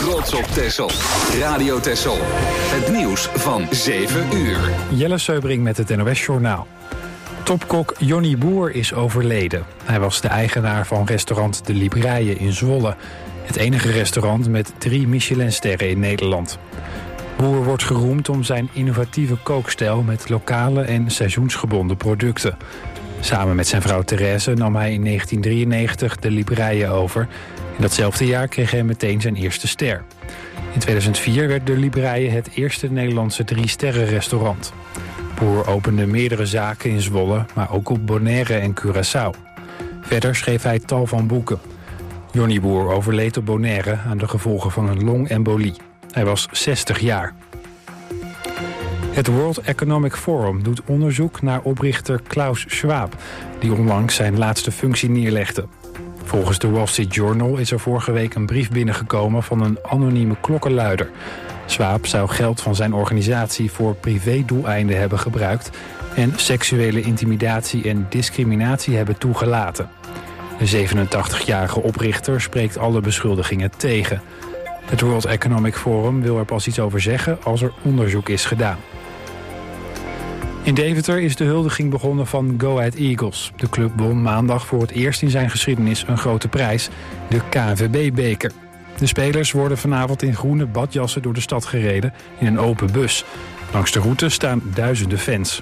trots op Texel. Radio Texel. Het nieuws van 7 uur. Jelle Seubring met het NOS Journaal. Topkok Johnny Boer is overleden. Hij was de eigenaar van restaurant De Libraïe in Zwolle. Het enige restaurant met 3 Michelinsterren in Nederland. Boer wordt geroemd om zijn innovatieve kookstijl met lokale en seizoensgebonden producten. Samen met zijn vrouw Therese nam hij in 1993 De Libraïe over. In datzelfde jaar kreeg hij meteen zijn eerste ster. In 2004 werd De Libraïe het eerste Nederlandse 3-sterren-restaurant. Boer opende meerdere zaken in Zwolle, maar ook op Bonaire en Curaçao. Verder schreef hij tal van boeken. Johnny Boer overleed op Bonaire aan de gevolgen van een longembolie. Hij was 60 jaar. Het World Economic Forum doet onderzoek naar oprichter Klaus Schwab, die onlangs zijn laatste functie neerlegde. Volgens de Wall Street Journal is er vorige week een brief binnengekomen van een anonieme klokkenluider. Schwab zou geld van zijn organisatie voor privédoeleinden hebben gebruikt en seksuele intimidatie en discriminatie hebben toegelaten. De 87-jarige oprichter spreekt alle beschuldigingen tegen. Het World Economic Forum wil er pas iets over zeggen als er onderzoek is gedaan. In Deventer is de huldiging begonnen van Go Ahead Eagles. De club won maandag voor het eerst in zijn geschiedenis een grote prijs, de KNVB-beker. De spelers worden vanavond in groene badjassen door de stad gereden in een open bus. Langs de route staan duizenden fans.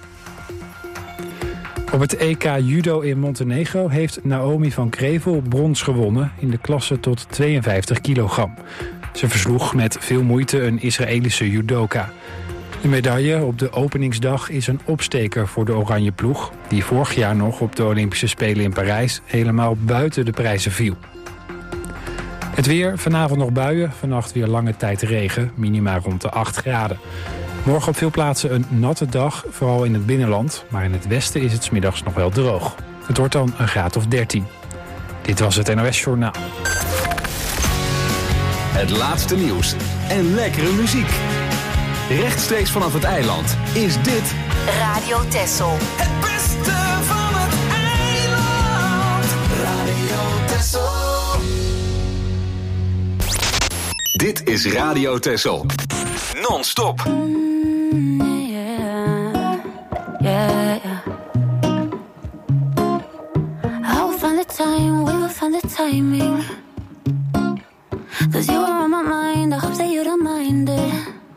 Op het EK Judo in Montenegro heeft Naomi van Krevel brons gewonnen in de klasse tot 52 kilogram. Ze versloeg met veel moeite een Israëlische judoka. De medaille op de openingsdag is een opsteker voor de oranje ploeg, die vorig jaar nog op de Olympische Spelen in Parijs helemaal buiten de prijzen viel. Het weer, vanavond nog buien, vannacht weer lange tijd regen, minima rond de 8 graden. Morgen op veel plaatsen een natte dag, vooral in het binnenland, maar in het westen is het 's middags nog wel droog. Het wordt dan een graad of 13. Dit was het NOS Journaal. Het laatste nieuws en lekkere muziek. Rechtstreeks vanaf het eiland is dit Radio Texel. Het beste van het eiland. Radio Texel. Dit is Radio Texel. Non-stop. I will find the time, we will find the timing. 'Cause you are on my mind, I hope that you don't mind it.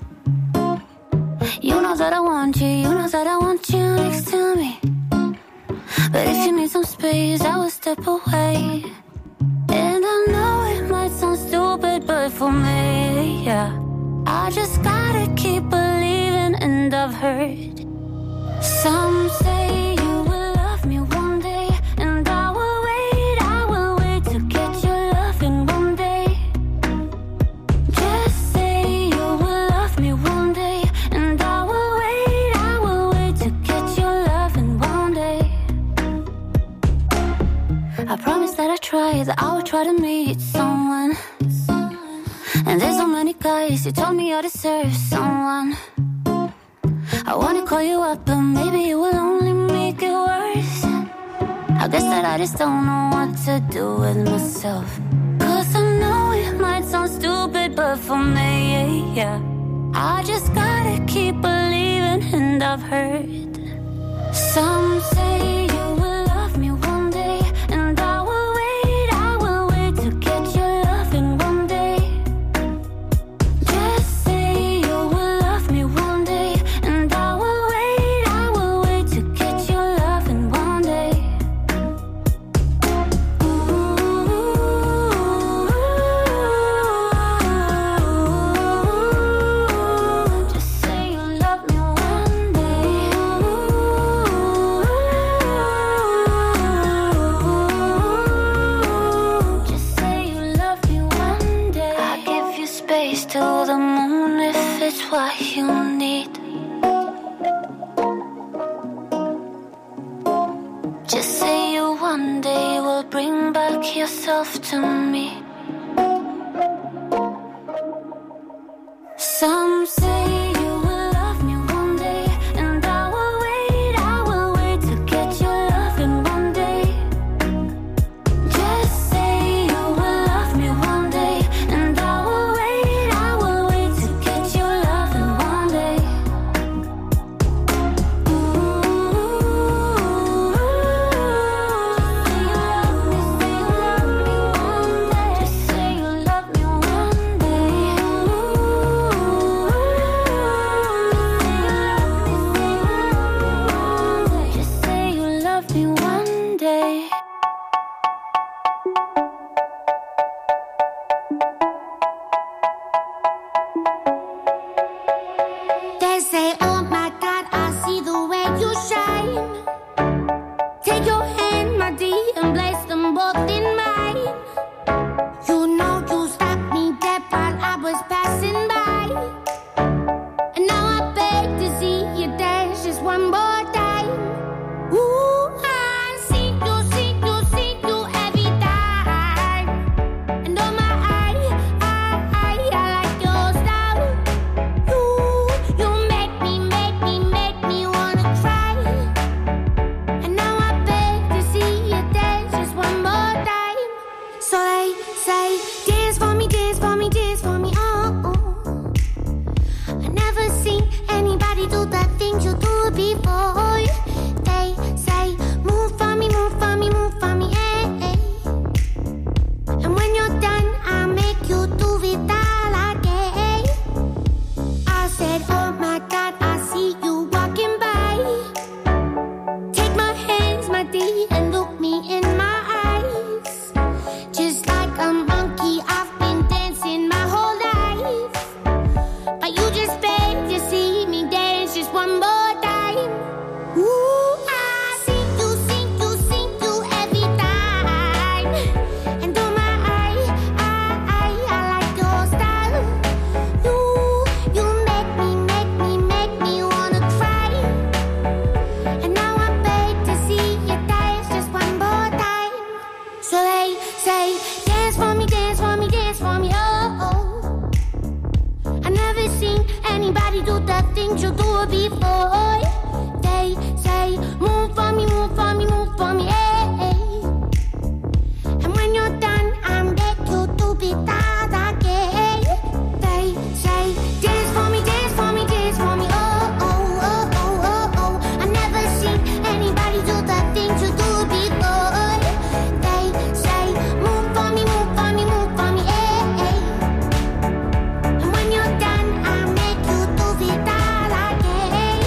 You know that I want you, you know that I want you next to me. But if you need some space, I will step away. And I know it might sound stupid, but for me, yeah, I just gotta keep believing. And I've heard some say you will love me one day, and I will wait to get your love in one day. Just say you will love me one day, and I will wait to get your love in one day. I promise that I try, that I will try to meet someone. And there's so many guys who told me I deserve someone. I wanna call you up, but maybe it will only make it worse. I guess that I just don't know what to do with myself. 'Cause I know it might sound stupid, but for me, yeah, I just gotta keep believing. And I've heard some say you will love me one day, and I will wait to get your love in one day. Just say you will love me one day, and I will wait to get your love in one day. Just say you love me one day. Just say you love me one day. I give you space to the moon if it's what you need. Just say you one day will bring back yourself to me. Some say you will love me one day, and I will wait to get your love in one day. Just say you will love me one day, and I will wait was passing by, and now I beg to see you dance just one more time. Ooh, I see you every time. And oh my, I like your style. You make me wanna cry. And now I beg to see you dance just one more time. So they say, dance for me, dance for me, dance for me, oh, oh. I never seen anybody do the things you do before. They say, move for me, move for me, move for me, eh, eh. And when you're done, I'll make you do it all again. I said, oh my God, I see you walking by. Take my hands, my dear, and look me in my eyes. Just like a monkey, I've been dancing my whole life. But you just beg to see me dance just one more time. Ooh, I see you every time. And oh my, I like your style. You make me wanna cry. And now I beg to see you dance just one more time. So they say, dance for me, dance for me, dance for me, oh, oh. I never seen anybody do the things you do before. They say, move for me, move for me, move for me, eh, eh. And when you're done, I'll make you do it all again. They say, dance for me, dance for me, dance for me, oh, oh, oh, oh, oh, oh. I never seen anybody do the things you do before. They say, move for me, move for me, move for me, eh, eh. And when you're done, I'll make you do it all again.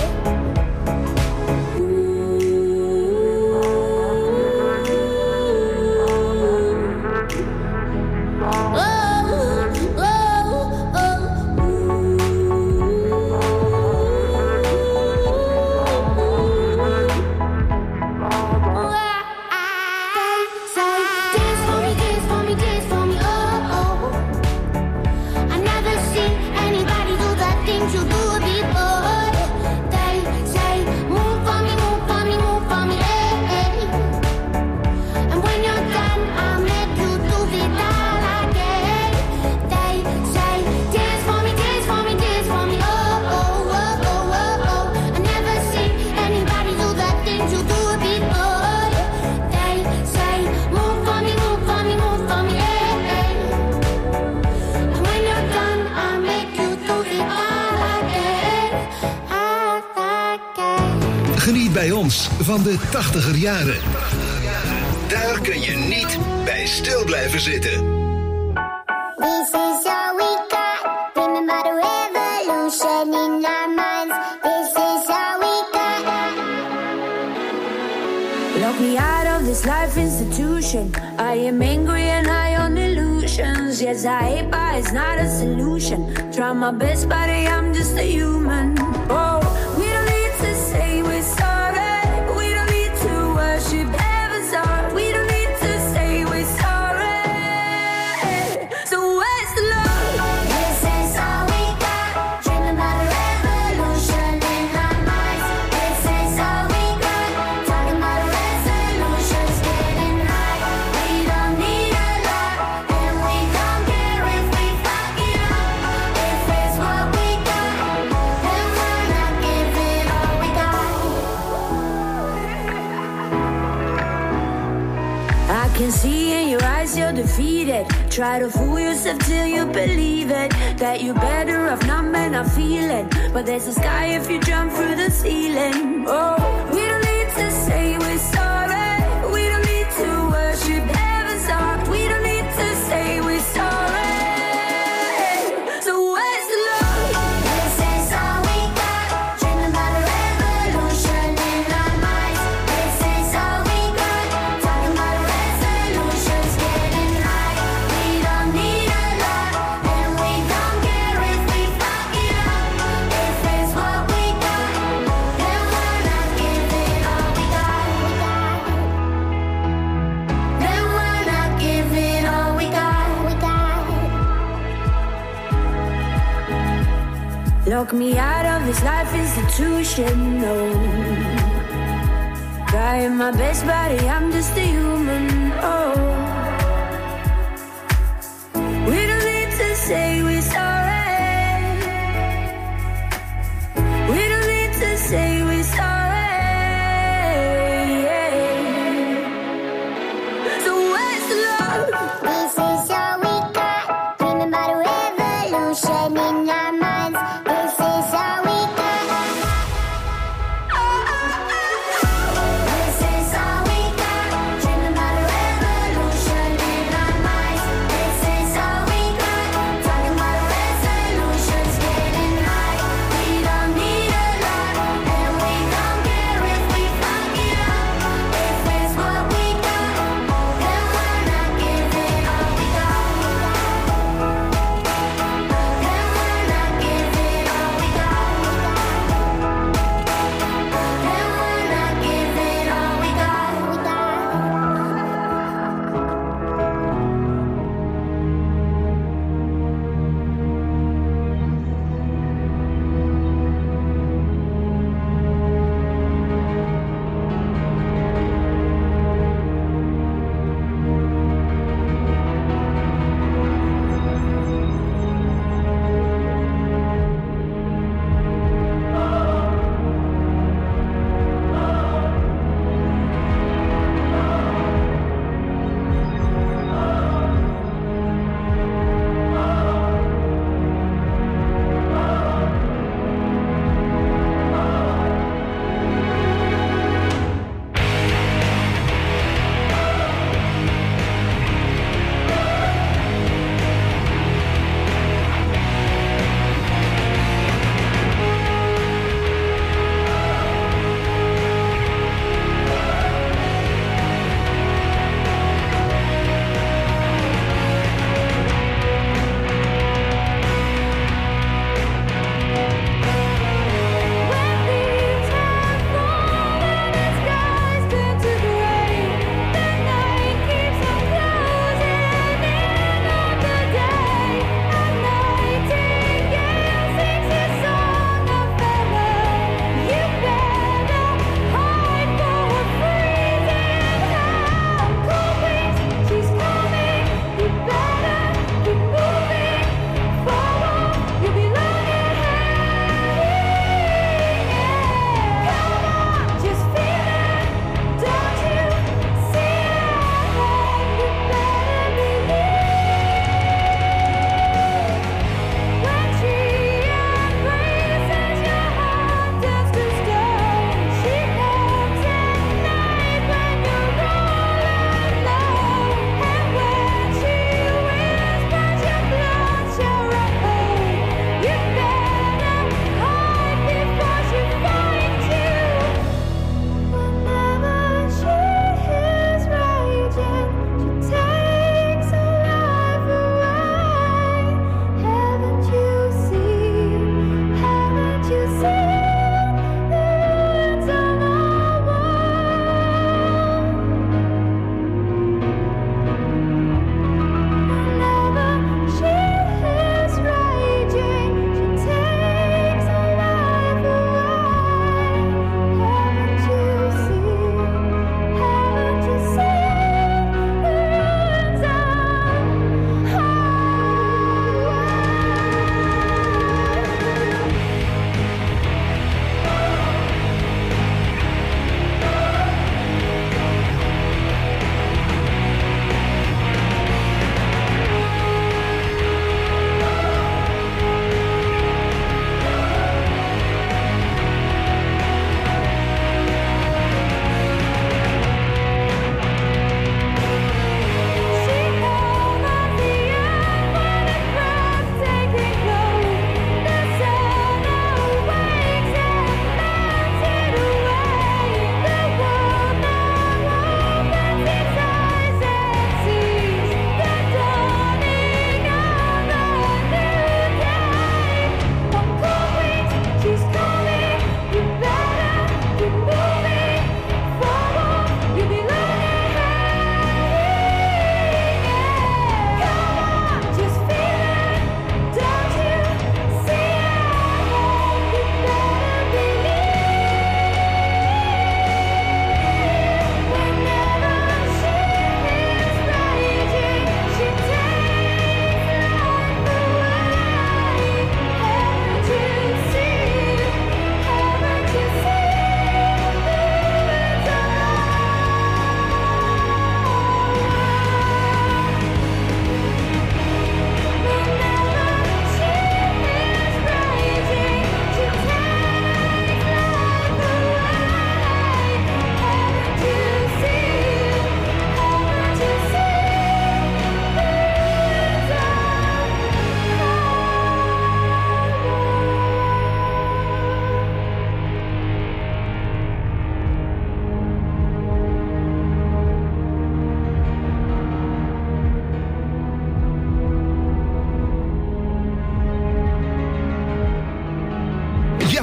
Geniet bij ons van de 80er jaren. Daar kun je niet bij stil blijven zitten. This is all we got. Remember the revolution in our minds. This is all we got. Lock me out of this life institution. I am angry and high on illusions. Yes, I hate, but it's not a solution. Try my best, but I'm just a human. Oh, we don't need to say we're sorry. We don't need to worship heaven's heart. We don't need to say we're sorry. So where's the love? This is all we got. Dreaming about a revolution in our minds. This is all we got. Talking about a resolutions, getting high. We don't need a lot, and we don't care if we fuck it up. If it's what we got, then we're not giving all we got. I can see in your eyes you're defeated. Try to fool yourself till you believe it. That you're better off not men are feeling. But there's a sky if you jump through the ceiling. Oh, we don't need to say we're sorry. We don't need to worship heaven's heart. We don't need to say we're sorry. So where's the love? This is all we got. Dreaming about a revolution in our minds. This is all we got. Talking about a resolutions, getting high. We don't need a lot, and we don't care if we fuck it up. If it's what we got, then we're not giving Lock me out of this life institution, no. Trying my best, buddy, I'm just a human, oh. We don't need to say we're sorry. We don't need to say we're sorry. So where's the love? This is all we got. Dreaming about a revolution in our minds. This is all we got. This is all we got. Dreaming about a revolution in our minds. This is all we got. Talking about a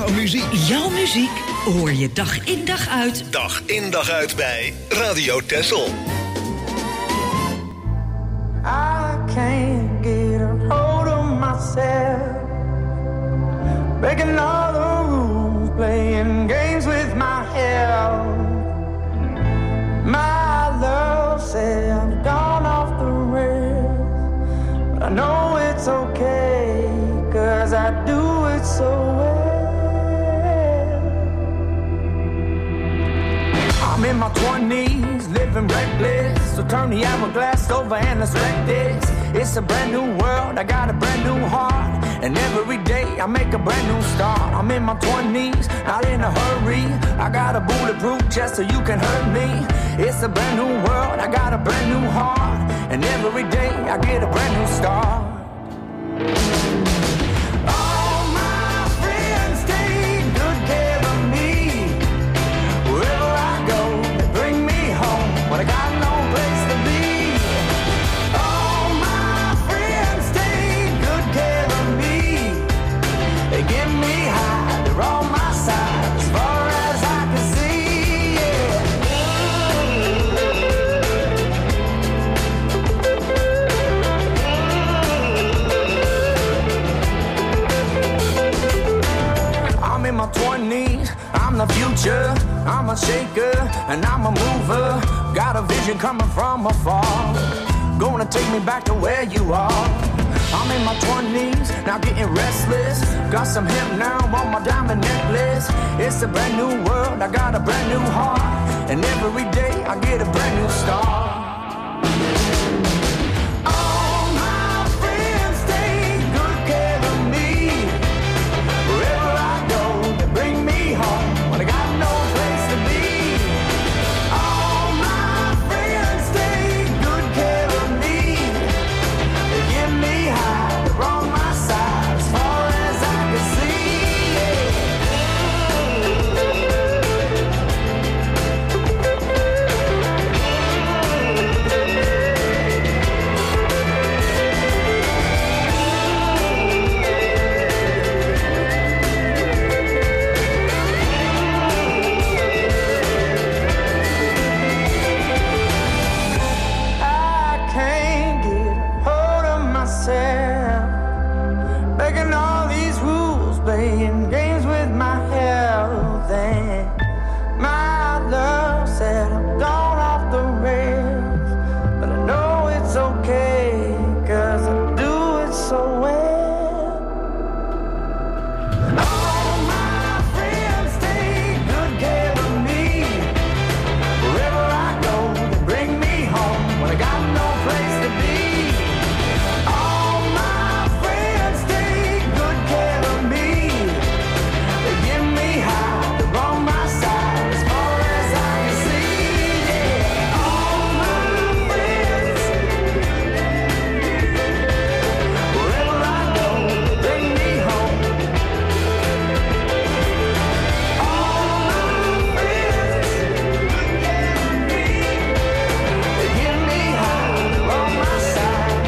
jouw muziek. Jouw muziek hoor je dag in dag uit. Dag in dag uit bij Radio Texel. I can't get a hold of myself, breaking all the rules, playing games with my health. My love said I've gone off the rails, but I know it's okay, 'cause I do it so well. I'm in my 20s, living reckless, so turn the hourglass over and let's wreck this. It's a brand new world, I got a brand new heart, and every day I make a brand new start. I'm in my 20s, not in a hurry, I got a bulletproof chest so you can hurt me. It's a brand new world, I got a brand new heart, and every day I get a brand new start. All my friends take good care of me. Wherever I go, they bring me home when I got no place to be. All my friends take good care of me. They give me high, they're on my side as far as I can see. I'm in my 20s, I'm the future, I'm a shaker, and I'm a mover. Got a vision coming from afar, gonna take me back to where you are. I'm in my 20s, now getting restless. Got some hemp now on my diamond necklace. It's a brand new world, I got a brand new heart, and every day I get a brand new start. All my friends take good care of me. Wherever I go, they bring me home when I got no place to be. All my friends take good care of me. They give me high, they're on my side as far as I can see. I can't get hold of myself, making all these rules, playing games with my health, and my love said I'm gone off the rails, but I know it's okay, 'cause I do it so well. All my friends take good care of me. Wherever I go, they bring me home when I got no place to be. All my friends take good care of me. They give me high, they're on my side as far as I can see. Yeah. All my friends, wherever I go, they bring me home. All my friends, they give me high, they're on my side.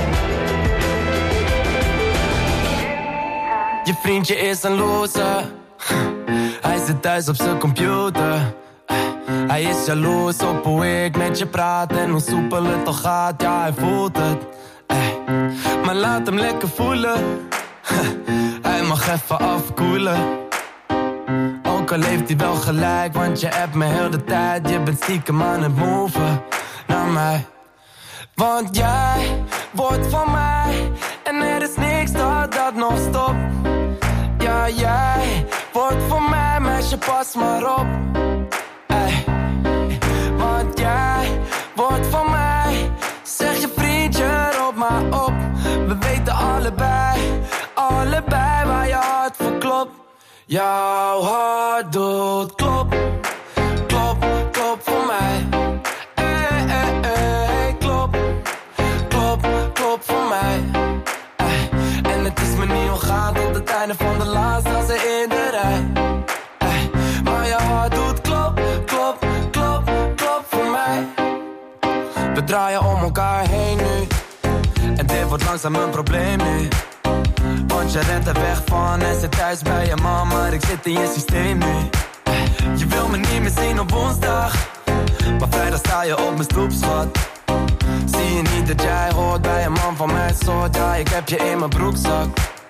Je vriendje is een loser. Hij zit thuis op zijn computer. Hij is jaloers op hoe ik met je praat en hoe soepel het al gaat. Ja, hij voelt het. Maar laat hem lekker voelen. Hij mag even afkoelen. Ook al heeft hij wel gelijk, want je hebt me heel de tijd. Je bent stiekem aan het moven naar mij. Want jij wordt van mij en er is niks dat nog stopt. Ja, jij wordt van mij, meisje, pas maar op. Ey. Want jij wordt van mij, zeg je vriendje, roep maar op. We weten allebei waar je hart voor klopt. Jouw hart doet klop, klop, klop voor mij. Klop, klop, klop voor mij. En het is me niet ongaan tot het einde van de laatste als in de rij. Maar je hart doet klop, klop, klop, klop voor mij. We draaien om elkaar heen nu, en dit wordt langzaam een probleem nu. Want je rent er weg van en zit thuis bij je man, maar ik zit in je systeem nu. Je wil me niet meer zien op woensdag, maar vrijdag sta je op mijn stoep, schat. Zie je niet dat jij hoort bij een man van mijn soort? Ja, ik heb je in mijn broekzak.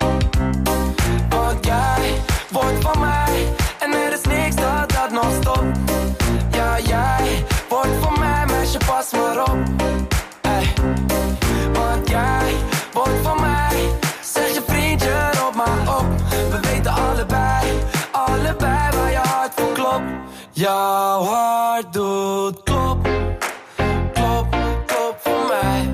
Want jij wordt van mij en er is niks dat nog stopt. Ja, jij wordt van mij, meisje, pas maar op. Ey. Want jij wordt van mij, zeg je vriendje, roep maar op. We weten allebei waar je hart voor klopt. Jouw hart doet klop, klop, klop voor mij.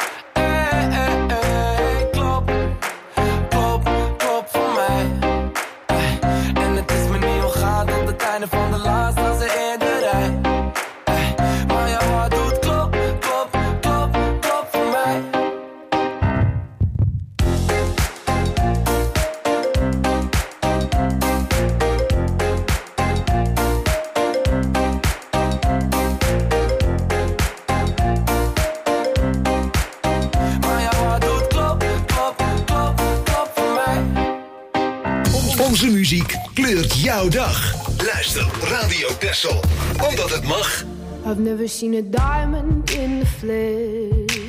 Klop, klop, klop voor mij. En het is me niet ontgaan tot het einde van de laatste als ze in de rij. Maar jouw hart doet klop, klop, klop, klop voor mij. Onze muziek kleurt jouw dag. Luister Radio Texel, omdat het mag. I've never seen a diamond in the flesh.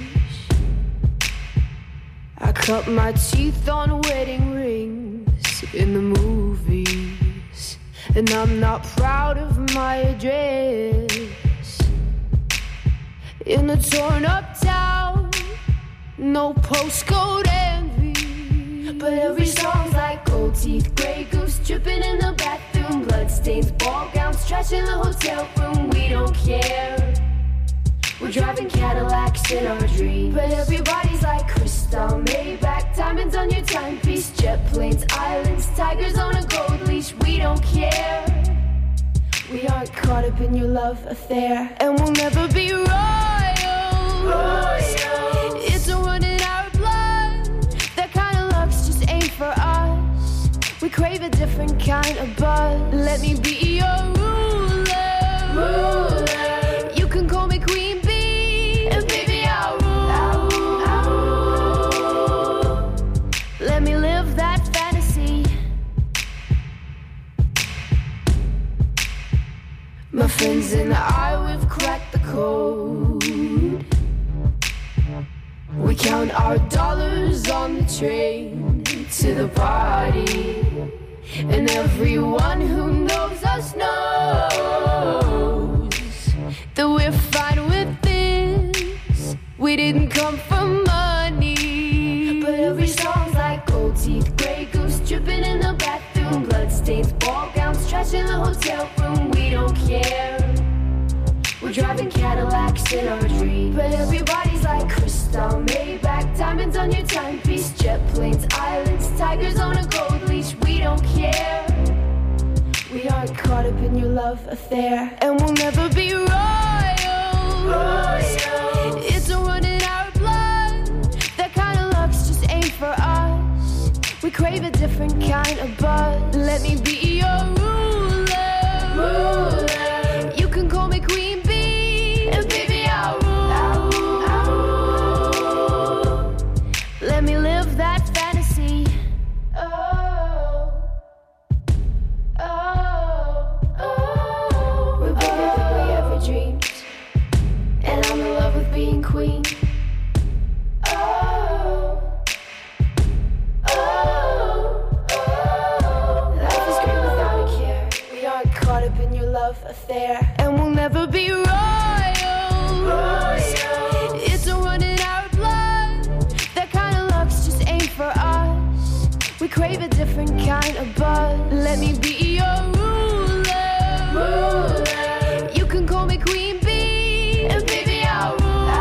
I cut my teeth on wedding rings in the movies. And I'm not proud of my address. In a torn up town, no postcode envy. But every song's like gold teeth, grey goose dripping in the bathroom, bloodstains, ball gowns, trash in the hotel room. We don't care. We're driving Cadillacs in our dreams. But everybody's like crystal, Maybach, diamonds on your timepiece, jet planes, islands, tigers on a gold leash. We don't care. We aren't caught up in your love affair, and we'll never be royals. It's a run in our blood. That kind of luck's just ain't for us. We crave a different kind of buzz. Let me be your ruler. You can call me Queen Bee, and baby I'll rule. Let me live that fantasy. My friends and I, we've cracked the code. We count our dollars on the train to the party. And everyone who knows us knows that we're fine with this. We didn't come for money. But every song's like gold teeth, grey goose dripping in the bathroom, bloodstains, ball gowns, trash in the hotel room. We don't care. We're driving Cadillacs in our dreams. But everybody's like crystal, Maybach, diamonds on your timepiece, jet planes, islands, tigers on a gold leash. We don't care. We aren't caught up in your love affair, and we'll never be royals. It's a run in our blood. That kind of luck's just ain't for us. We crave a different kind of buzz. Let me be your ruler. You can call me Queen Bee, and baby I'll rule. Let me live that fantasy. We're bigger than we ever dreamed, and I'm in love with being queen. Life is great without a care. We aren't caught up in your love affair, and we'll never be royals. It's a run in our blood. That kind of luck's just ain't for us. We crave a different kind of buzz. Let me be your ruler. You can call me Queen Bee, and baby I'll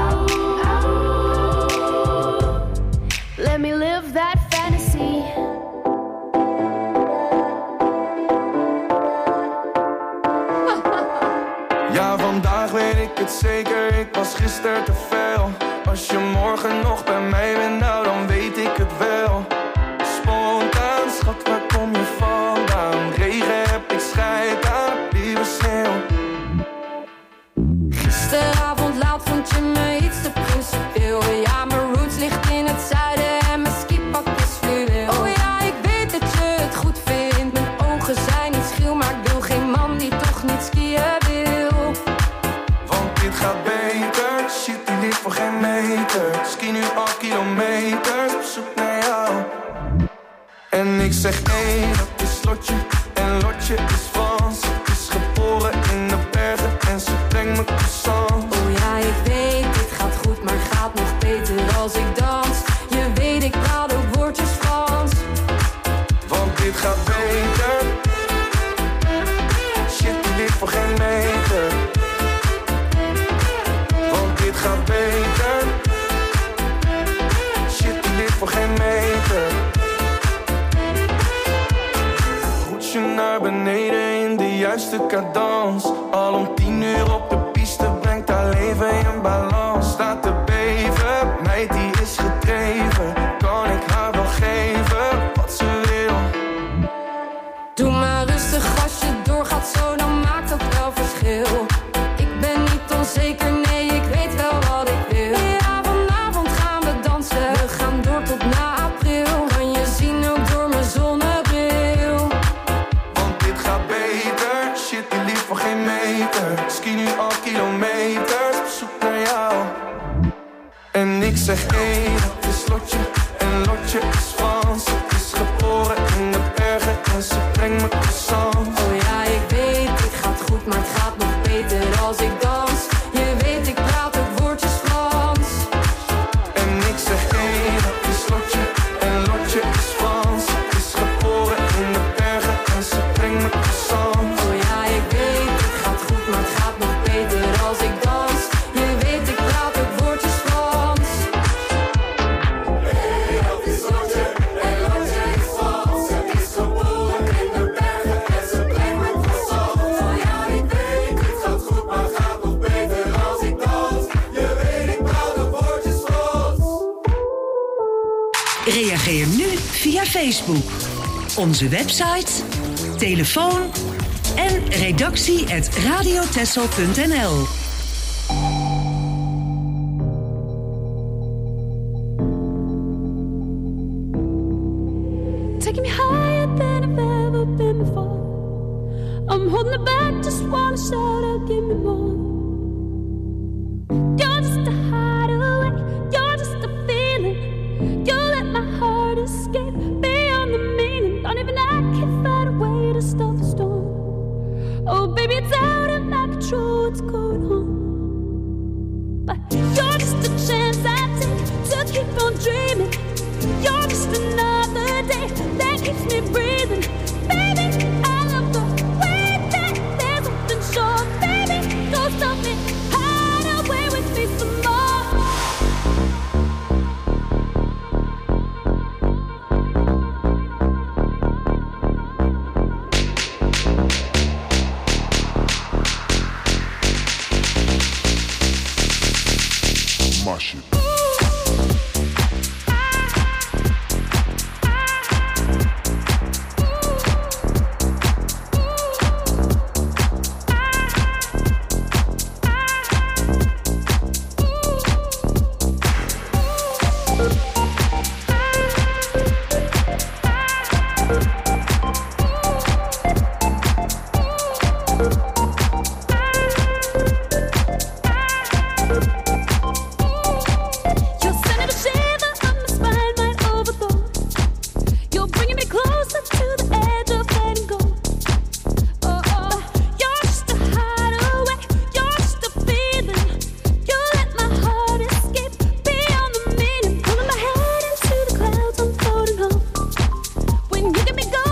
rule. Let me live that fantasy. Ja, vandaag weet ik het zeker, ik was gisteren te veel. Als je morgen nog bij mij bent, nou dan weet ik het wel. Spontaan, schat, waar kom je vandaan? Regen heb ik scheid aan, lieve sneeuw. Gisteravond laat vond je me iets te principieel. Ja, mijn roots ligt in het zuiden en mijn skipak is fluweel. Oh ja. ik zeg nee, dat is Lotje. En Lotje is Frans. Ze is geboren in de bergen en ze brengt me croissants. Oh ja, ik weet, dit gaat goed, maar gaat nog beter als ik dans. Je weet, ik praat ook woordjes Frans. Want dit gaat beter. Shit, die ligt voor geen meter. Want dit gaat beter. Shit, die ligt voor geen meter. Roetje naar beneden in de juiste cadans. Al om 10 uur op de piste brengt haar leven in balans. Staat te beven, meid die is gedreven. Kan ik haar wel geven wat ze wil? Doe maar rustig als je doorgaat zo, dan maakt dat wel verschil. Ik ben niet onzeker, nee, ik weet wel wat ik wil. Ja, vanavond gaan we dansen, we gaan door tot na april. Kan je zien ook door mijn zonnebril. Want dit gaat beter, shit die lief voor geen meter. Ski nu al kilometers, op zoek naar jou. En ik zeg hey, dat is Lotje. En Lotje is Frans. Ze is geboren in de bergen en ze brengt me croissants. Oh ja, ik weet, dit gaat goed, maar het gaat nog beter als ik dans. Je weet, ik praat ook woordjes Frans. En ik zeg hey, dat is Lotje. En Lotje is Frans. Ze is geboren in de bergen en ze brengt me croissants. Oh ja, ik weet, dit gaat goed, maar het gaat nog beter als ik dans. Je weet, ik praat ook woordjes Frans. Hey, dat is Lotje. En Lotje is Frans. Ze is geboren in de bergen en ze brengt me croissants. Oh ja, ik weet, dit gaat goed, maar het gaat nog beter als ik dans. Je weet, ik praat ook woordjes Frans. Reageer nu via Facebook, onze website, telefoon en redactie@radiotessel.nl. Taking me higher than I've ever been before. I'm holding it back, just wanna shout out, give me more. You're just a hideaway, you're just a feeling. You let my heart escape beyond the meaning. Don't even I can find a way to stop the storm. Oh baby, it's out of my control, what's going on? But you're just a chance I take to keep on dreaming. You're just another day that keeps me breathing. Baby, I love the way that there's something sure. Baby, don't stop me, hide away with me some more. Mash it. When you get me going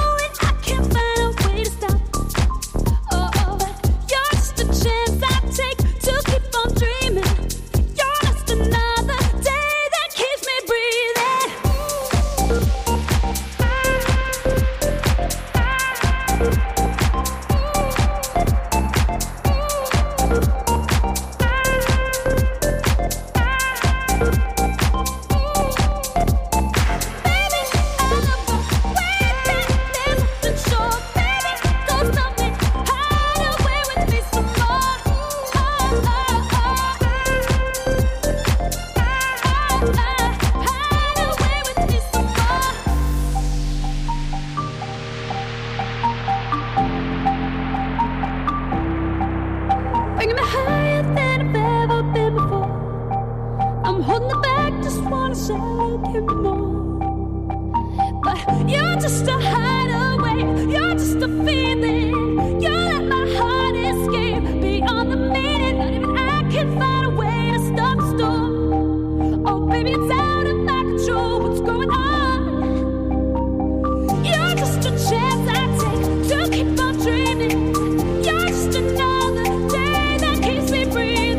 the feeling. You let my heart escape beyond the meaning. Not even I can find a way to stop the storm. Oh, baby, it's out of my control. What's going on? You're just a chance I take to keep on dreaming. You're just another day that keeps me breathing.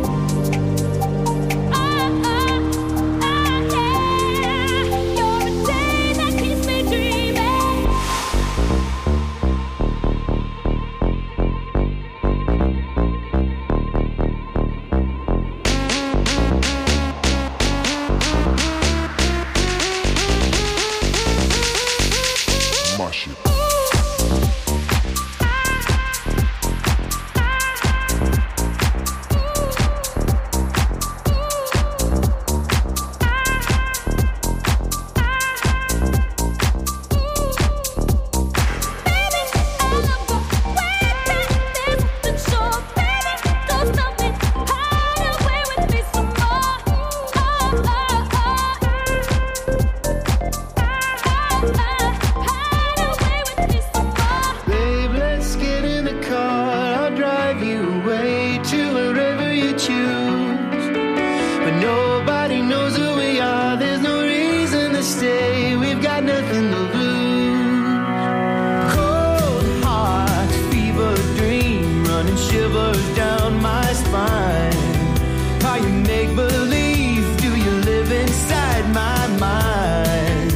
You're a day that keeps me dreaming. Mash it. Babe, let's get in the car. I'll drive you away to wherever you choose. But nobody knows who we are. There's no reason to stay. We've got nothing to lose. Cold heart, fever dream, running shivers down my spine. Are you make believe? Do you live inside my mind?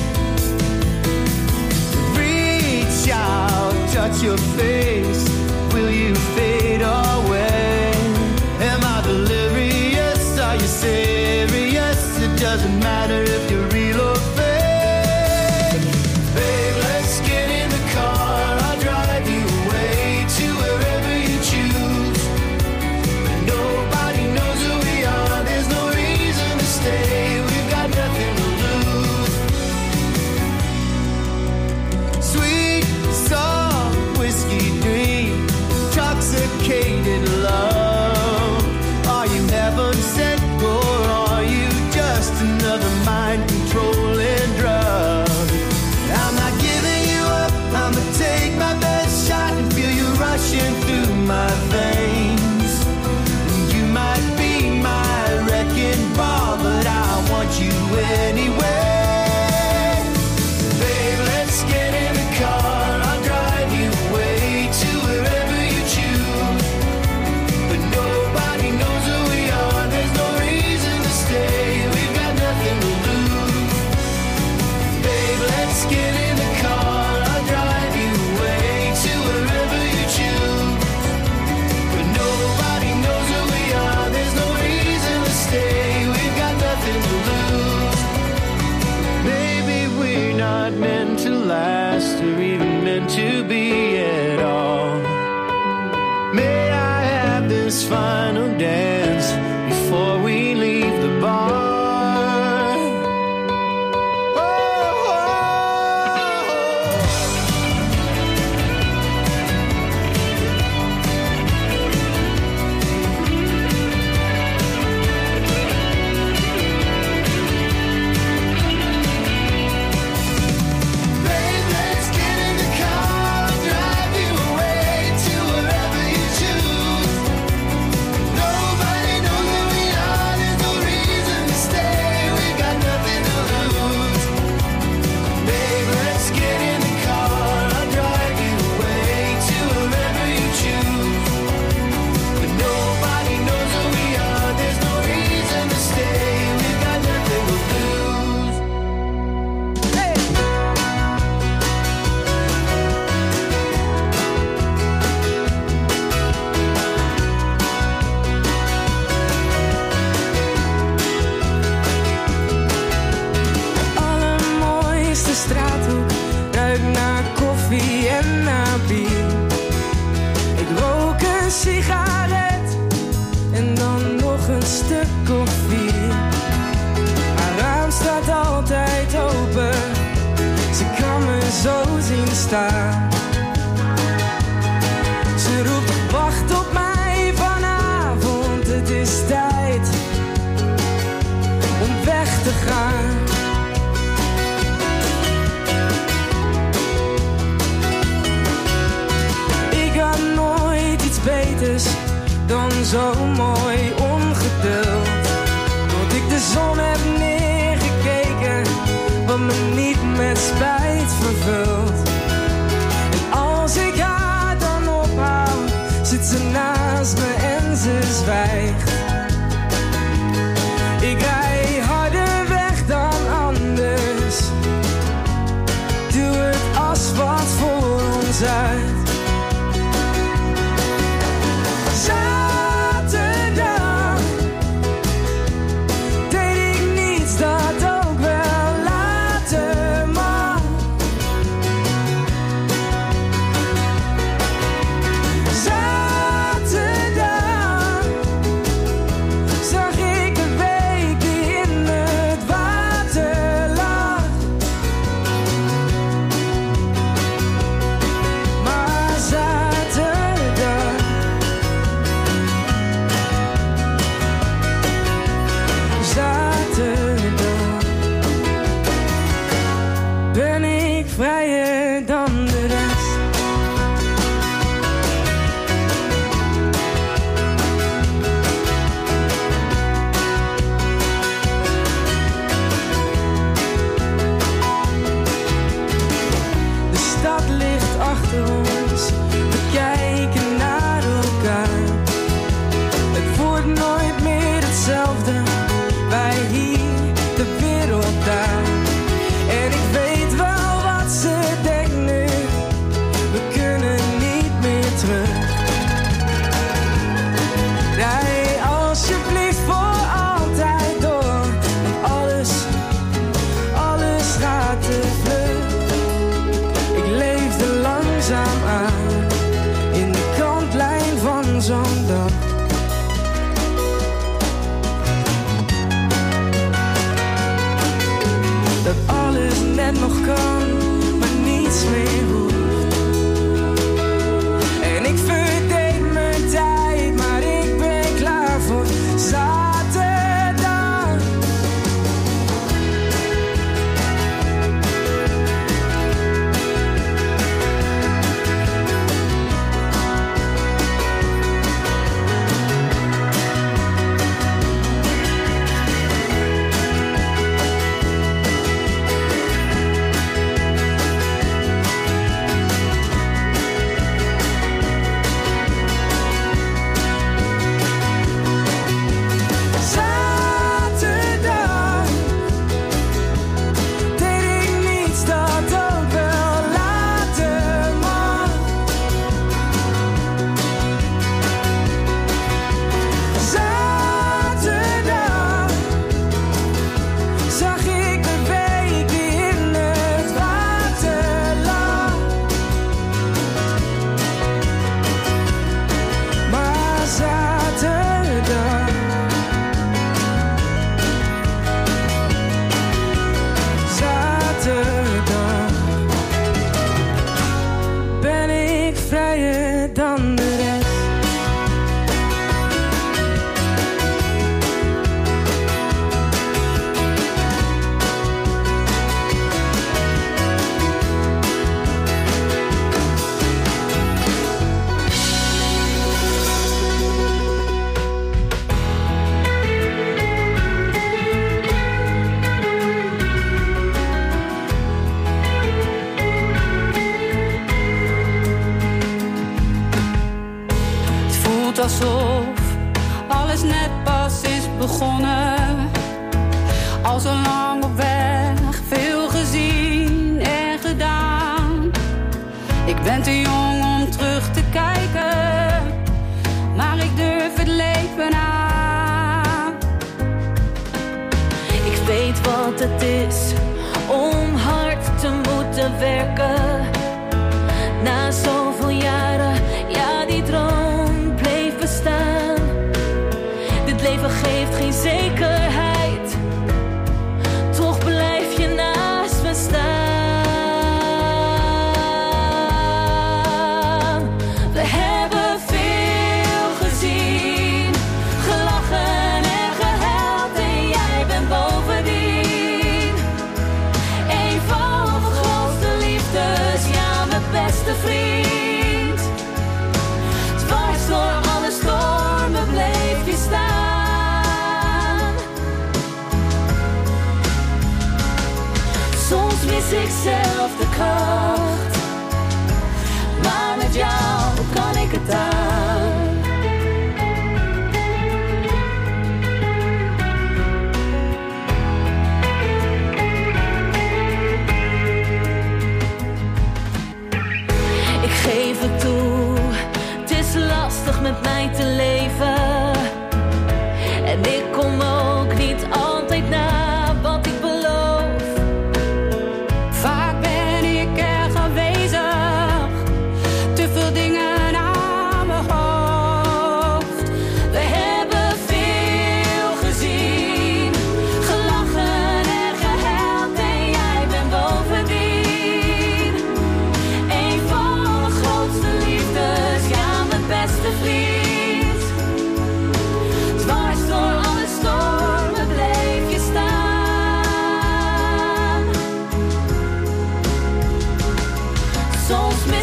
Reach out, touch your face. Will you fade away? Am I delirious? Are you serious? It doesn't matter if you're real or fake. Babe, let's get in the car. I'll drive you away to wherever you choose. But nobody knows who we are. There's no reason to stay. We've got nothing to lose. Sweet, soft whiskey dream, intoxicated love. Are you heaven sent or are you just another mind controlling drug? I'm not giving you up. I'ma take my best shot and feel you rushing through my veins. You might be my wrecking ball, but I want you anyway. Babe, let's get in the car. I'll drive you away to wherever you choose. But nobody knows who we are. There's no reason to stay. We've got nothing to lose. Babe, let's get in the car. I'll drive you away to wherever you choose. But nobody knows who we are. There's no reason to stay. We've got nothing to lose. Maybe we're not meant to last or even meant to be at all. May I have this final dance before we leave the bar? Oh, oh, Babe, let's get in the car, drive you away to wherever you choose. Nobody knows who we are. There's no reason to stay. We've got nothing to lose. Babe, let's get in the car. I'll drive you away to wherever you choose. But nobody knows who we are. There's no reason to stay. We've got nothing to lose. Hey! Allermooiste straathoek ruikt naar koffie en naar bier. Ik rook een sigaret en dan nog een stuk of 4. Haar raam staat altijd open, ze kan me zo zien staan. Ze roept wacht op mij vanavond, het is tijd om weg te gaan. anders dan zo mooi ongeduld. Tot ik de zon heb neergekeken, wat me niet met spijt vervult. En als ik haar dan ophoud, zit ze naast me en ze zwijgt. Ik rij harder weg dan anders, duw het asfalt voor ons uit. Zaterdag deed ik niets dat ook wel later mag. Zaterdag zag ik de week die in het water lag. Maar zaterdag ben ik vrijer dan de rest. De stad ligt achter ons, we kijken naar elkaar. Het wordt nooit meer hetzelfde, wij hier, de wereld daar. En ik weet wel wat ze denkt nu, we kunnen niet meer terug. Rij alsjeblieft voor altijd door, want alles gaat te vlug. Ik leefde langzaam aan, in de kantlijn van zo'n dag. Dat alles net nog kan, maar niets meer hoeft. En ik verdeed mijn tijd, maar ik ben klaar voor zaterdag. Zaterdag deed ik niets dat ook wel later mag. Zaterdag zag ik de week die in het water lag. Maar zaterdag ben ik vrijer dan de rest. Het voelt alsof alles net pas is begonnen. Al zo lang op weg, veel gezien en gedaan. Ik ben te jong om terug te kijken, maar ik durf het leven aan. Ik weet wat het is om hard te moeten werken. Na zoveel jaren, ja, die droom bleef bestaan. Dit leven geeft geen zekerheid, toch blijf je naast me staan. We hebben veel gezien, gelachen en gehuild en jij bent bovendien een van de grootste liefdes.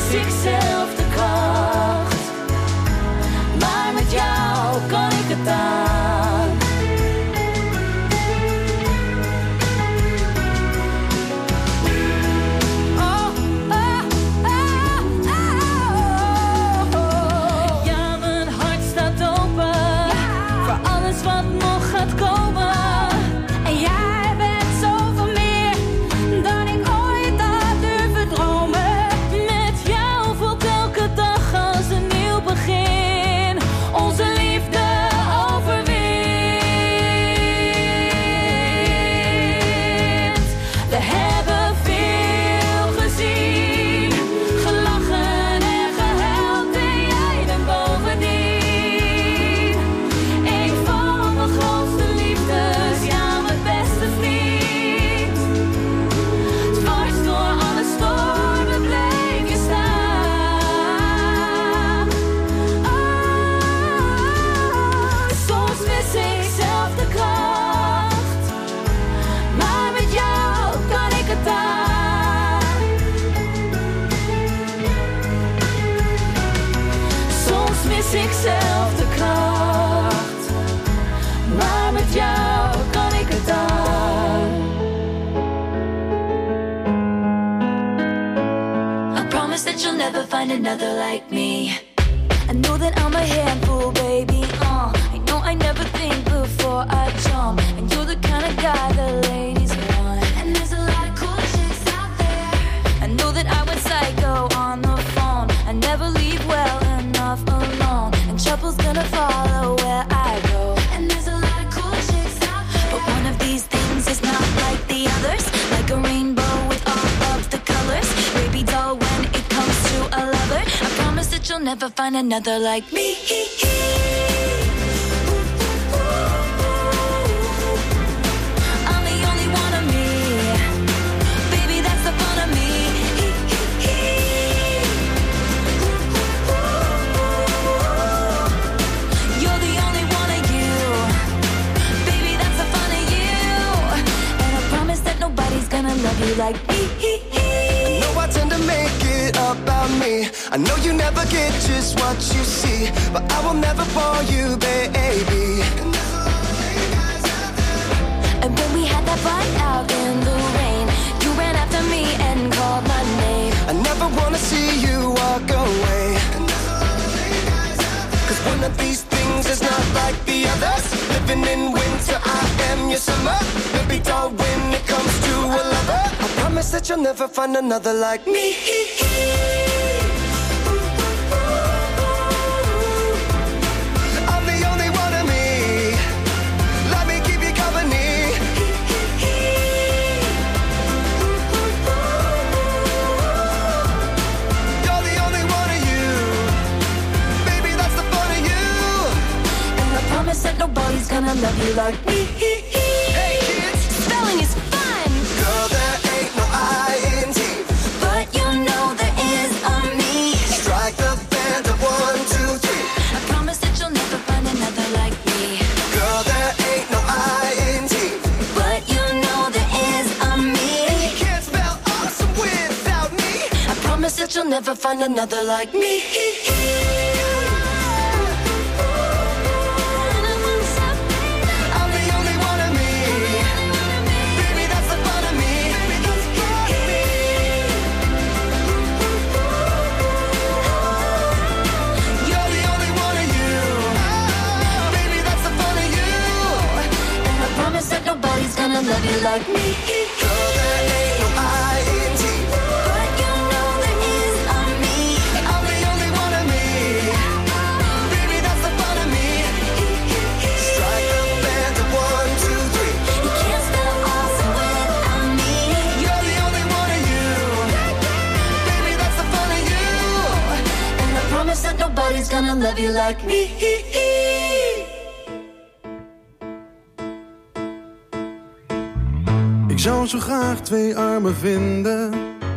ik zelf de kracht. Maar met jou kan ik het aan. Oh, oh, oh, oh, oh. Ja, mijn hart staat open voor alles wat nog gaat komen. En jij bent zoveel meer dan ik ooit had durven dromen. Met jou voelt elke dag als een nieuw begin. Onze liefde overwint. We hebben veel gezien, gelachen en gehuild en jij bent bovendien een van mijn grootste liefdes, ja mijn beste vriend. Dwars door alle stormen bleef je staan. Soms mis ik zelf de kracht, maar met jou kan ik het aan. Soms mis ik zelf de kracht, maar met jou kan ik het aan. I promise that you'll never find another like me. I know that I'm a handful, baby. I know I never think before I jump, and you're the kind of guy the ladies want. And there's a lot of cool chicks out there. I know that I went psycho on the phone. I never leave well enough alone, and trouble's gonna follow where I go. And there's a lot of cool chicks out there, but one of these things is not like the others. Like a rainbow with all of the colors. Baby doll, when it comes to a lover, I promise that you'll never find another like me. I'm the only one of me. Baby, that's the fun of me. You're the only one of you. Baby, that's the fun of you. And I promise that nobody's gonna love you like me. I know I tend to make it about me. I know you never get just what you see, but I will never fall you, baby. And when we had that fight out in the rain, you ran after me and called my name. I never wanna see you walk away, 'cause one of these things is not like the others. Living in winter, I am your summer. Baby doll, when it comes to a lover, I promise that you'll never find another like me. I'm the only one of me. Let me keep you company. You're the only one of you. Baby, that's the fun of you. And I promise that nobody's gonna love you like me. Hey kids, Spelling is fun, girl, there ain't no I in T. but you know there is a me. Strike the band of 1, 2, 3. I promise that you'll never find another like me. Girl, there ain't no I in T. But you know there is a me. You can't spell awesome without me. I promise that you'll never find another like me. I'm the only one of me. Baby, that's the fun of me. You're the only one of you. Baby, that's the fun of you. And I promise that nobody's gonna love you like me. Girl, there ain't no I in T. But you know there is a me. I'm the only one of me. Baby, that's the fun of me. Strike the band of 1, 2, 3. You can't spell awesome without me. You're the only one of you. Baby, that's the fun of you. And I promise that nobody's gonna love you like me. Ik zou zo graag 2 armen vinden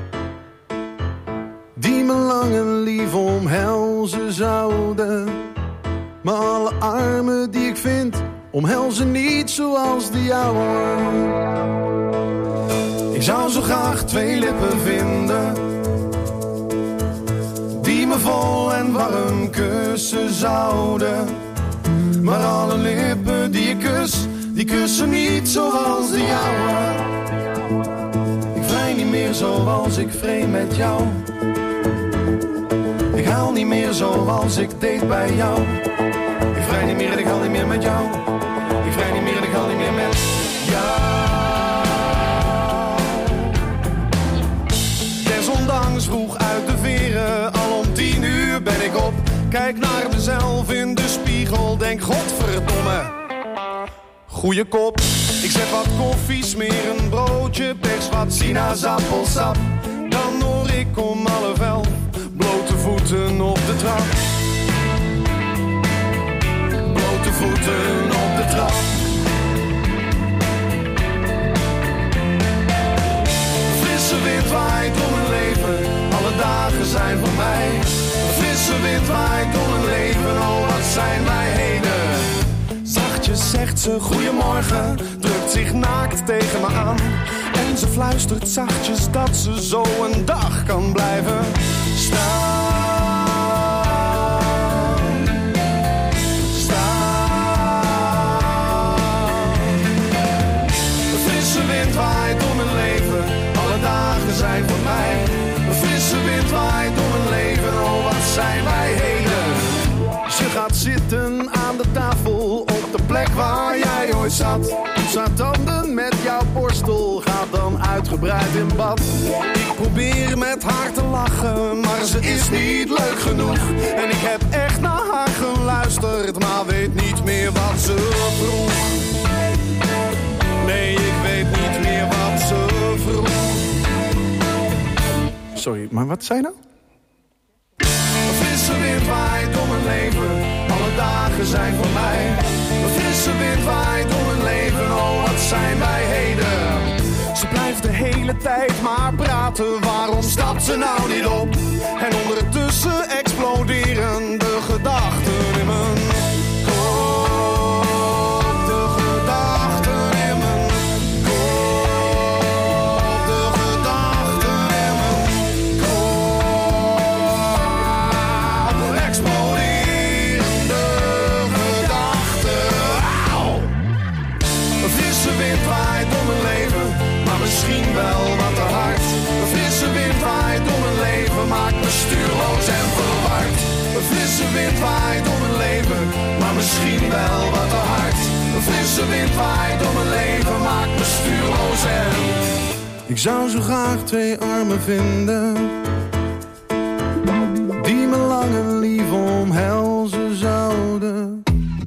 die me lang en lief omhelzen zouden. Maar alle armen die ik vind omhelzen niet zoals de jouwe. Ik zou zo graag 2 lippen vinden liefdevol en warm kussen zouden. Maar alle lippen die je kus, die kussen niet zoals de jouwe. Ik vrij niet meer zoals ik vreemd met jou. Ik haal niet meer zoals ik deed bij jou. Ik vrij niet meer en ik haal niet meer met jou. Ik vrij niet meer en ik haal niet meer met jou. Desondanks vroeg uit de veren, al om 10:00 ben ik op. Kijk naar mezelf in de spiegel, denk godverdomme. Goeie kop, ik zet wat koffie, smeer een broodje, pers wat sinaasappelsap. Dan hoor ik om 11:30 blote voeten op de trap. Blote voeten op de trap. Frisse wind waait door mijn leven, alle dagen zijn voor mij. Frisse wind waait door mijn leven, oh wat zijn wij heden. Zachtjes zegt ze goeiemorgen, drukt zich naakt tegen me aan. En ze fluistert zachtjes dat ze zo een dag kan blijven staan. De frisse wind waait door mijn leven, alle dagen zijn voor mij. De frisse wind waait door mijn leven, oh wat zijn wij heden. Ze gaat zitten aan de tafel op de plek waar jij ooit zat. Poets haar tanden met jouw borstel, gaat dan uitgebreid in bad. Ik probeer met haar te lachen, maar ze is niet leuk genoeg. En ik heb echt naar haar geluisterd, maar weet niet meer wat ze vroeg. Nee, ik weet niet meer wat ze vroeg. Sorry, maar wat zei je nou? Een frisse wind waait door mijn leven, alle dagen zijn voor mij. Een frisse wind waait door mijn leven, oh wat zijn wij heden. Ze blijft de hele tijd maar praten, waarom stapt ze nou niet op? En ondertussen exploderen de gedachten in mijn kop. De gedachten in mijn kop. De gedachten in mijn kop. Exploderende gedachten. Auw. Een frisse wind waait door mijn leven, maar misschien wel wat te hard. Een frisse wind waait door mijn leven, maakt me stuurloos en verward. Een frisse wind waait door mijn leven, maar misschien wel wat te hard. Een frisse wind waait door mijn leven, maakt me stuurloos en... Ik zou zo graag 2 armen vinden, die me lang en lief omhelzen zouden.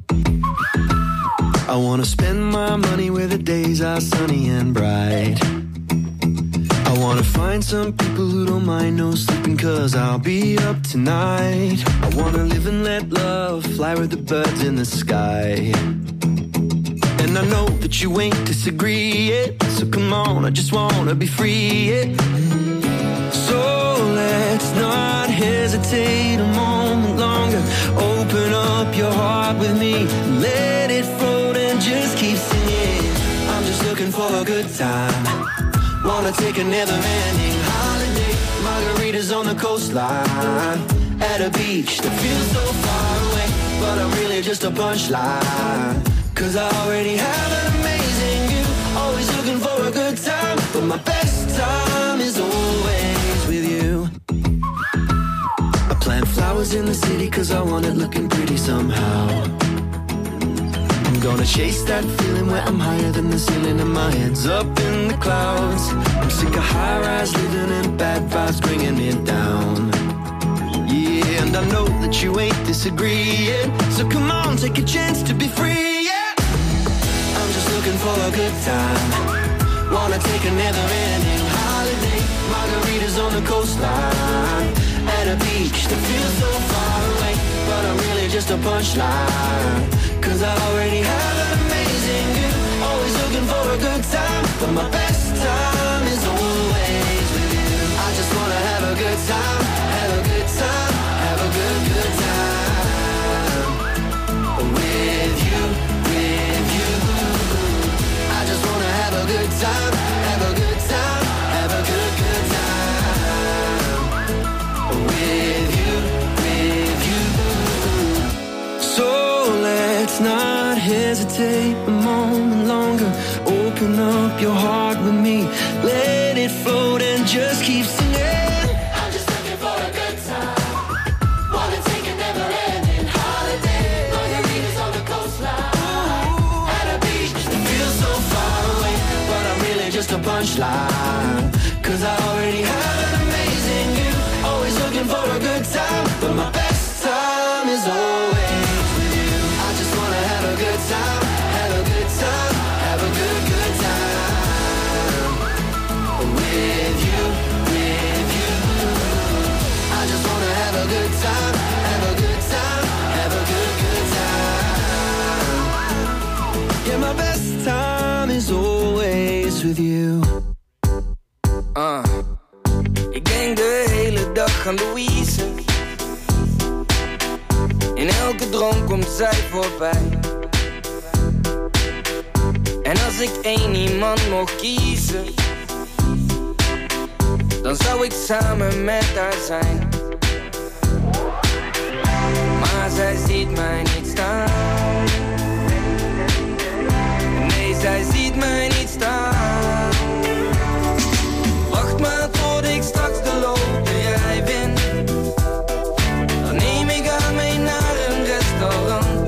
I wanna spend my money where the days are sunny and bright. I wanna find some people who don't mind no sleeping, cause I'll be up tonight. I wanna live and let love fly with the birds in the sky. And I know that you ain't disagree yet, so come on, I just wanna be free yet. So let's not hesitate a moment longer. Open up your heart with me, let it float and just keep singing. I'm just looking for a good time, wanna take a never-ending holiday. Margaritas on the coastline, at a beach that feels so far away. But I'm really just a punchline, cause I already have an amazing view. Always looking for a good time, but my best time is always with you. I plant flowers in the city cause I want it looking pretty somehow. I'm gonna chase that feeling where I'm higher than the ceiling and my head's up in the clouds. I'm sick of high-rise living and bad vibes bringing me down. Yeah, and I know that you ain't disagree yet, so come on, take a chance to be free, yeah. I'm just looking for a good time, wanna take a never-ending holiday. Margaritas on the coastline, at a beach that feels so far away. But I'm really just a punchline, cause I already have an amazing view. Always looking for a good time, but my best time is always with you. I just wanna have a good time, have a good time, have a good time. With you, with you. I just wanna have a good time, have a good time, have a good time. With you, hesitate a moment longer. Open up your heart with me. Let it float and just keep singing. I'm just looking for a good time. Wanna take a never-ending holiday. Margaritas on the coastline. At a beach. It feels so far away, but I'm really just a punchline. 'Cause I already have an amazing you. Always looking for a good time, but my best time is always with you. I just wanna have a good time, have a good time, have a good, good time. With you, with you. I just wanna have a good time, have a good time, have a good, good time. Yeah, my best time is always with you. Ik denk de hele dag aan Louise. In elke droom komt zij voorbij. En als ik één iemand mocht kiezen, dan zou ik samen met haar zijn. Maar zij ziet mij niet staan. Nee, zij ziet mij niet staan. Wacht maar tot ik straks de loterij win. Dan neem ik haar mee naar een restaurant.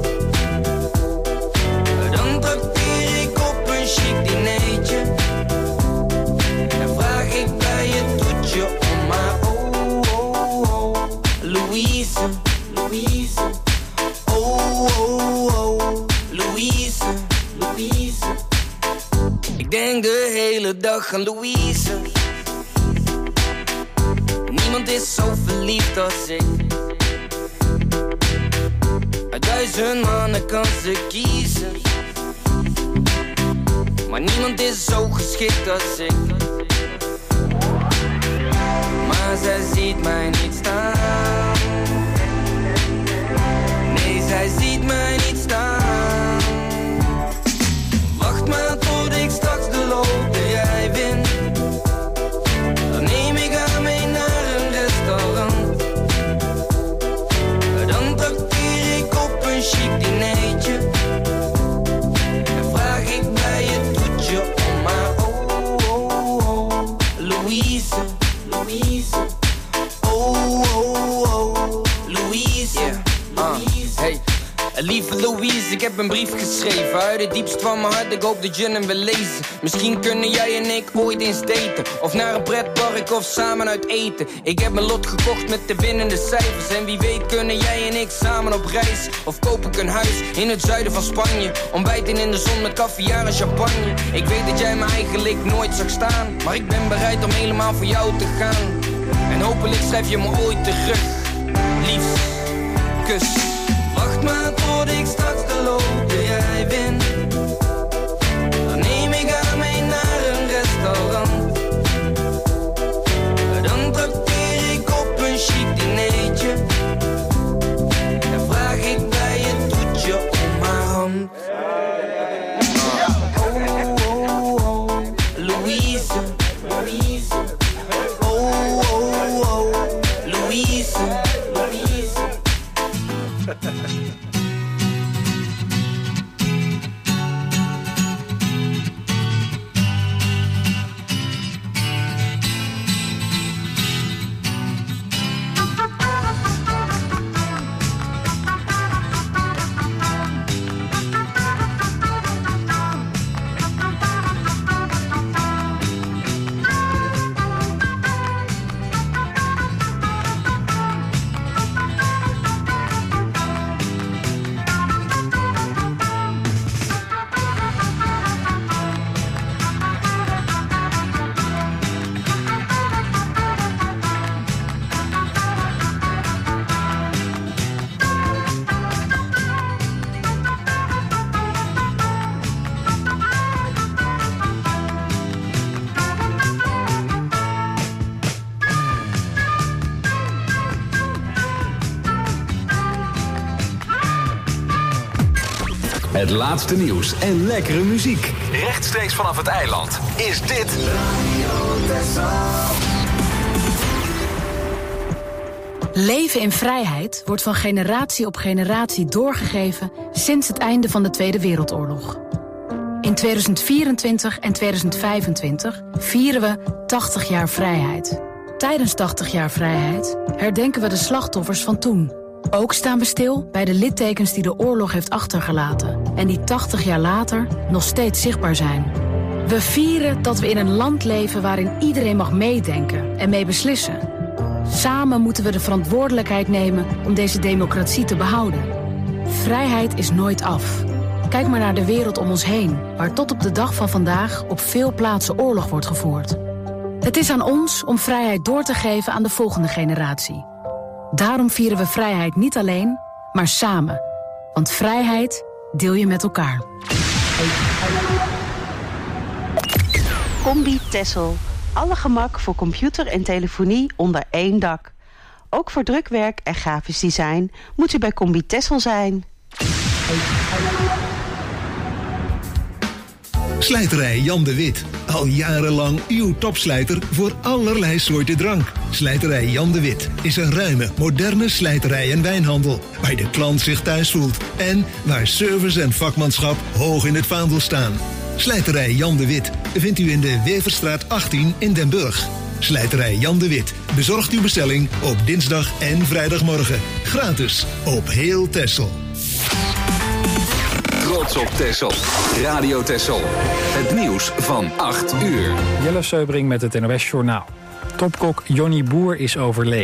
Dan trakteer ik op een chic dinertje. En vraag ik bij het toetje om maar oh, oh, oh. Louise, Louise. Oh, oh, oh. Louise, Louise. Ik denk de hele dag aan Louise. Niemand is zo verliefd als ik. Uit 1000 mannen kan ze kiezen. Maar niemand is zo geschikt als ik. Maar zij ziet mij niet staan. Nee, zij ziet mij niet staan. Wacht maar tot ik straks de loterij win. Dan neem ik haar mee naar een restaurant. Dan trakteer ik op een chic dinertje. En vraag ik bij het toetje om maar oh, oh, oh. Louise, Louise. Oh, oh, oh. Louise, Louise. Hey. Lieve Louise, ik heb een brief geschreven uit het diepst van mijn hart, ik hoop dat je hem wil lezen. Misschien kunnen jij en ik ooit eens daten, of naar een pretpark of samen uit eten. Ik heb mijn lot gekocht met de winnende cijfers. En wie weet kunnen jij en ik samen op reis. Of koop ik een huis in het zuiden van Spanje. Ontbijten in de zon met caviar en champagne. Ik weet dat jij me eigenlijk nooit zag staan, maar ik ben bereid om helemaal voor jou te gaan. En hopelijk schrijf je me ooit terug. Liefst, kus. Wacht maar tot ik straks de loterij win. Dan neem ik haar mee naar een restaurant. Dan trakteer ik op een chic dinertje. En vraag ik bij het toetje om haar hand. Oh, oh, oh, Louise, Louise. Oh, oh, oh, Louise, Louise. Het laatste nieuws en lekkere muziek. Rechtstreeks vanaf het eiland is dit... Leven in vrijheid wordt van generatie op generatie doorgegeven sinds het einde van de Tweede Wereldoorlog. In 2024 en 2025 vieren we 80 jaar vrijheid. Tijdens 80 jaar vrijheid herdenken we de slachtoffers van toen. Ook staan we stil bij de littekens die de oorlog heeft achtergelaten en die 80 jaar later nog steeds zichtbaar zijn. We vieren dat we in een land leven waarin iedereen mag meedenken en mee beslissen. Samen moeten we de verantwoordelijkheid nemen om deze democratie te behouden. Vrijheid is nooit af. Kijk maar naar de wereld om ons heen, waar tot op de dag van vandaag op veel plaatsen oorlog wordt gevoerd. Het is aan ons om vrijheid door te geven aan de volgende generatie. Daarom vieren we vrijheid niet alleen, maar samen. Want vrijheid deel je met elkaar. Combi Tessel. Alle gemak voor computer en telefonie onder één dak. Ook voor drukwerk en grafisch design moet u bij Combi Tessel zijn. Slijterij Jan de Wit. Al jarenlang uw topslijter voor allerlei soorten drank. Slijterij Jan de Wit is een ruime, moderne slijterij en wijnhandel. Waar de klant zich thuis voelt. En waar service en vakmanschap hoog in het vaandel staan. Slijterij Jan de Wit vindt u in de Weverstraat 18 in Den Burg. Slijterij Jan de Wit bezorgt uw bestelling op dinsdag en vrijdagmorgen. Gratis op heel Texel. Trots op Texel. Radio Texel. Het nieuws van 8 uur. Jelle Seubring met het NOS Journaal. Topkok Johnny Boer is overleden.